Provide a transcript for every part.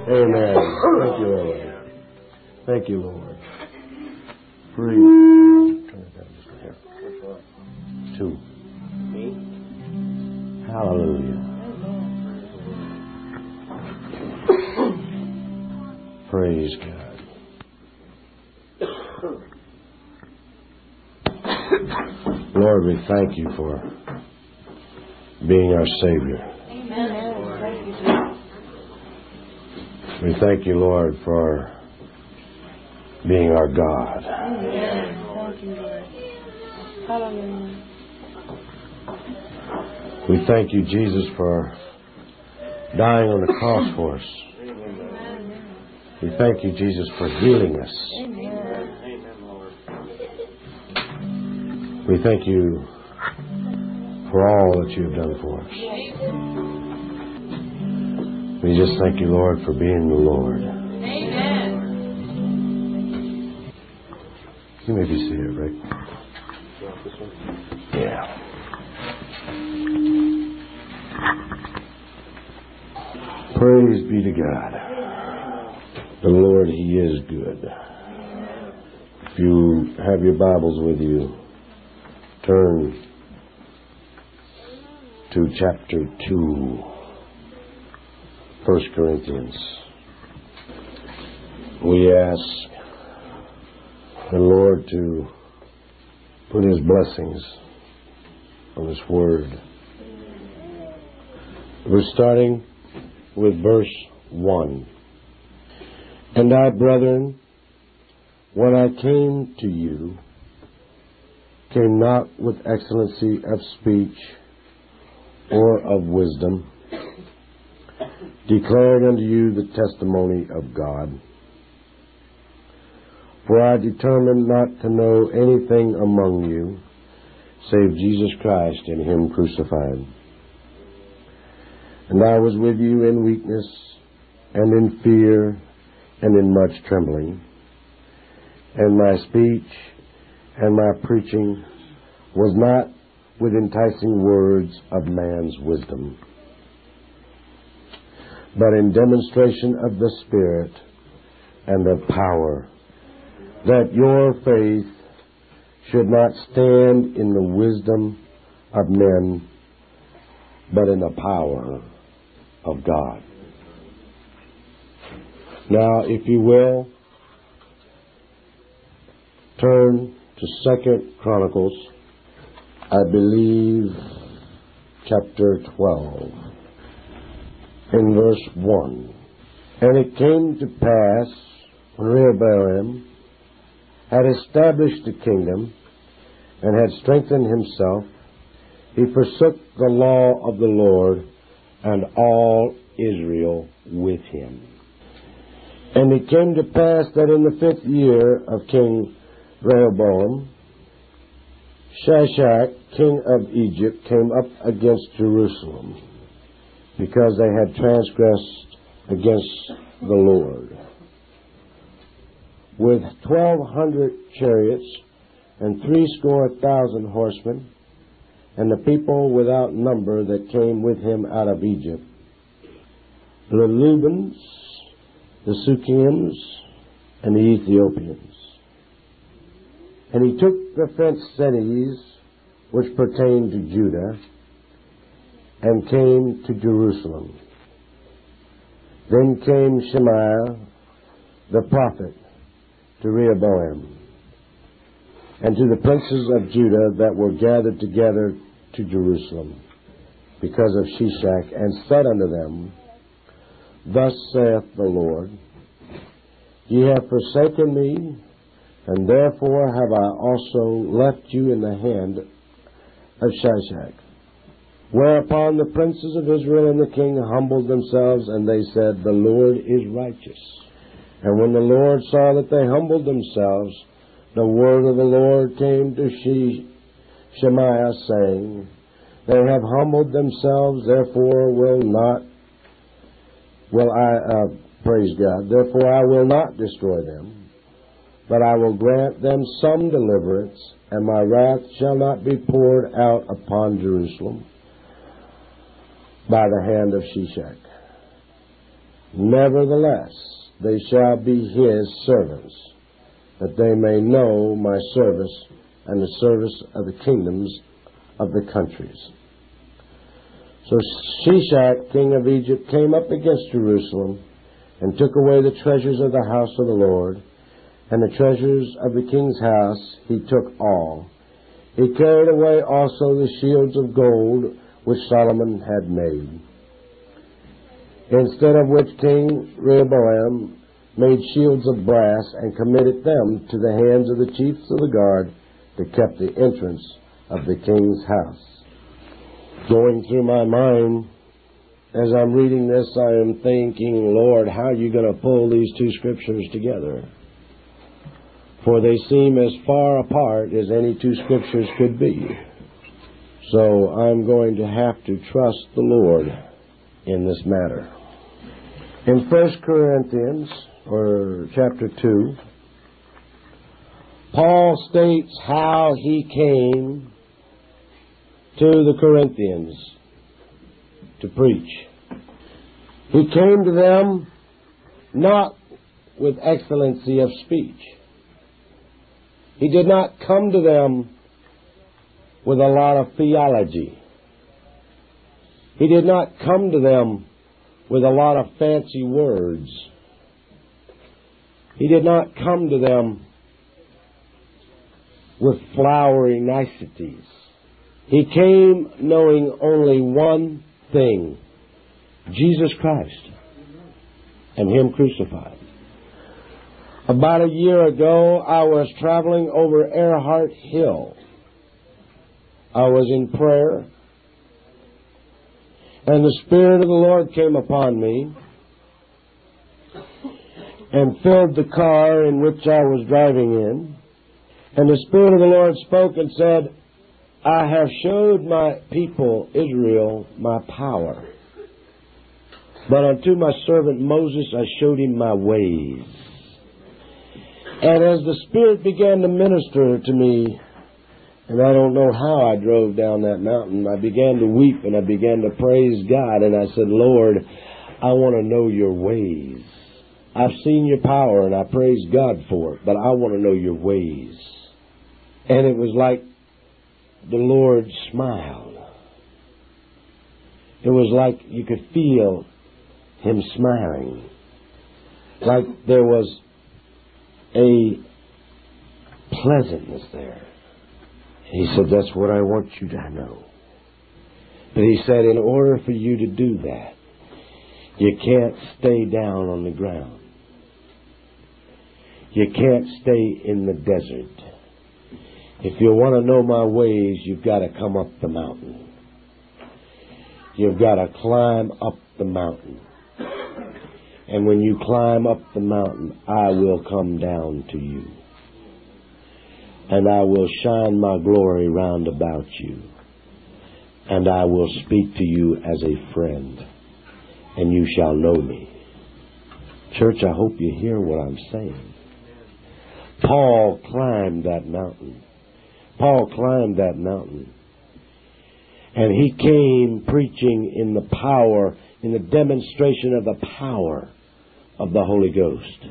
Amen. Thank you, Lord. Thank you, Lord. Breathe. Turn it down just a hair. 2. Hallelujah. Praise God. Lord, we thank you for being our Savior. Amen. We thank you, Lord, for being our God. Amen. Thank you, Lord. Hallelujah. We thank you, Jesus, for dying on the cross for us. We thank you, Jesus, for healing us. We thank you for all that you have done for us. We just thank you, Lord, for being the Lord. Amen. You may be seated, Rick. Yeah. Praise be to God. The Lord, He is good. If you have your Bibles with you, turn to chapter 2, 1 Corinthians. We ask the Lord to put His blessings on His Word. We're starting with verse 1. And I, brethren, when I came to you, came not with excellency of speech or of wisdom, declaring unto you the testimony of God. For I determined not to know anything among you, save Jesus Christ and Him crucified. And I was with you in weakness, and in fear, and in much trembling. And my speech and my preaching was not with enticing words of man's wisdom, but in demonstration of the Spirit and of power, that your faith should not stand in the wisdom of men, but in the power of God. Now, if you will, turn to 2 Chronicles, I believe, chapter 12, in verse 1. And it came to pass, when Rehoboam had established the kingdom and had strengthened himself, he forsook the law of the Lord and all Israel with him. And it came to pass that in the 5th year of King Rehoboam, Shishak, king of Egypt, came up against Jerusalem, because they had transgressed against the Lord, with 1,200 chariots and 70,000 horsemen, and the people without number that came with him out of Egypt, the Lubans, the Sukkiims, and the Ethiopians. And he took the fenced cities which pertained to Judah, and came to Jerusalem. Then came Shemaiah the prophet to Rehoboam, and to the princes of Judah that were gathered together to Jerusalem, because of Shishak, and said unto them, Thus saith the Lord, Ye have forsaken me, and therefore have I also left you in the hand of Shishak. Whereupon the princes of Israel and the king humbled themselves, and they said, The Lord is righteous. And when the Lord saw that they humbled themselves, the word of the Lord came to Shemaiah, saying, They have humbled themselves, therefore therefore I will not destroy them, but I will grant them some deliverance, and my wrath shall not be poured out upon Jerusalem by the hand of Shishak. Nevertheless, they shall be his servants, that they may know my service and the service of the kingdoms of the countries. So Shishak, king of Egypt, came up against Jerusalem and took away the treasures of the house of the Lord, and the treasures of the king's house he took all. He carried away also the shields of gold which Solomon had made. Instead of which King Rehoboam made shields of brass and committed them to the hands of the chiefs of the guard that kept the entrance of the king's house. Going through my mind, as I'm reading this, I am thinking, Lord, how are you going to pull these two scriptures together? For they seem as far apart as any two scriptures could be. So I'm going to have to trust the Lord in this matter. In 1 Corinthians, or chapter 2, Paul states how he came to the Corinthians to preach. He came to them not with excellency of speech. He did not come to them with a lot of theology. He did not come to them with a lot of fancy words. He did not come to them with flowery niceties. He came knowing only one thing: Jesus Christ and Him crucified. About a year ago, I was traveling over Earhart Hill. I was in prayer, and the Spirit of the Lord came upon me and filled the car in which I was driving in. And the Spirit of the Lord spoke and said, I have showed my people Israel my power, but unto my servant Moses I showed him my ways. And as the Spirit began to minister to me, and I don't know how I drove down that mountain, I began to weep and I began to praise God, and I said, Lord, I want to know your ways. I've seen your power and I praise God for it, but I want to know your ways. And it was like the Lord smiled. It was like you could feel Him smiling. Like there was a pleasantness there. He said, that's what I want you to know. But He said, in order for you to do that, you can't stay down on the ground. You can't stay in the desert. If you want to know my ways, you've got to come up the mountain. You've got to climb up the mountain. And when you climb up the mountain, I will come down to you. And I will shine my glory round about you. And I will speak to you as a friend. And you shall know me. Church, I hope you hear what I'm saying. Paul climbed that mountain. Paul climbed that mountain. And he came preaching in the power, in the demonstration of the power of the Holy Ghost.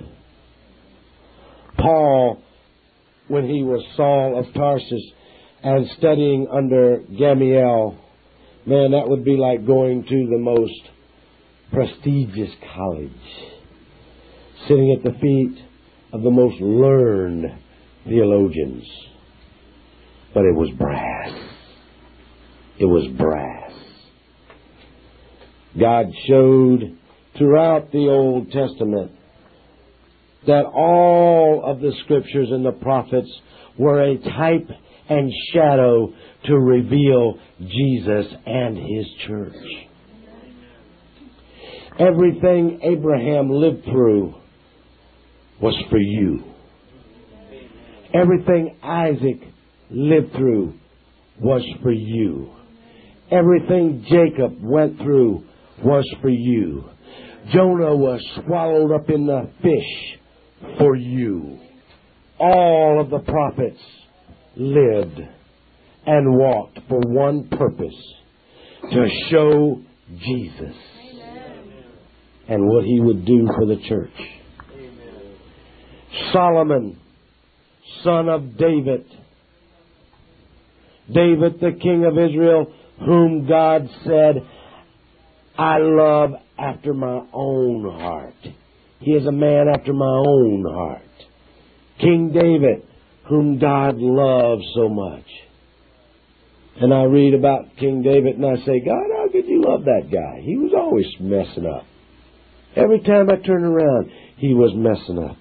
Paul, when he was Saul of Tarsus and studying under Gamaliel, man, that would be like going to the most prestigious college, sitting at the feet of the most learned theologians. But it was brass. It was brass. God showed throughout the Old Testament that all of the scriptures and the prophets were a type and shadow to reveal Jesus and His church. Everything Abraham lived through was for you. Everything Isaac lived through was for you. Everything Jacob went through was for you. Jonah was swallowed up in the fish for you. All of the prophets lived and walked for one purpose: to show Jesus. and what he would do for the church. Amen. Solomon, son of David. David, the king of Israel, whom God said, I love after my own heart. He is a man after my own heart. King David, whom God loves so much. And I read about King David and I say, God, how could you love that guy? He was always messing up. Every time I turn around, he was messing up.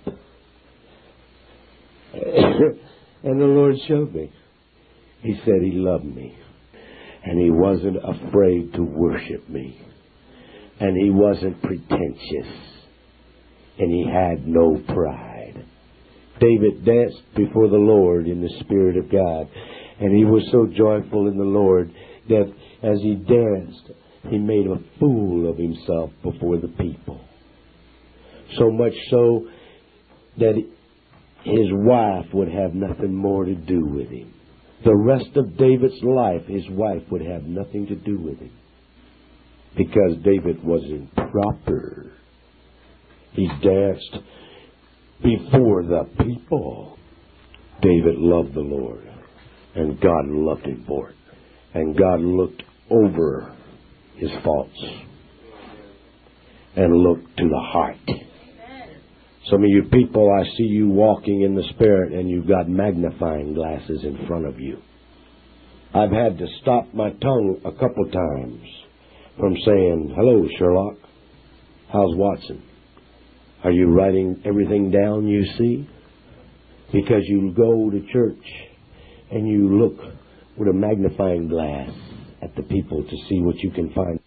And the Lord showed me. He said he loved me. And he wasn't afraid to worship me. And he wasn't pretentious. And he had no pride. David danced before the Lord in the Spirit of God. And he was so joyful in the Lord that as he danced, he made a fool of himself before the people. So much so that his wife would have nothing more to do with him. The rest of David's life, his wife would have nothing to do with him. Because David was improper. He danced before the people. David loved the Lord. And God loved him for it. And God looked over his faults. And looked to the heart. Some of you people, I see you walking in the Spirit and you've got magnifying glasses in front of you. I've had to stop my tongue a couple times from saying, hello, Sherlock. How's Watson? Are you writing everything down you see? Because you go to church and you look with a magnifying glass at the people to see what you can find.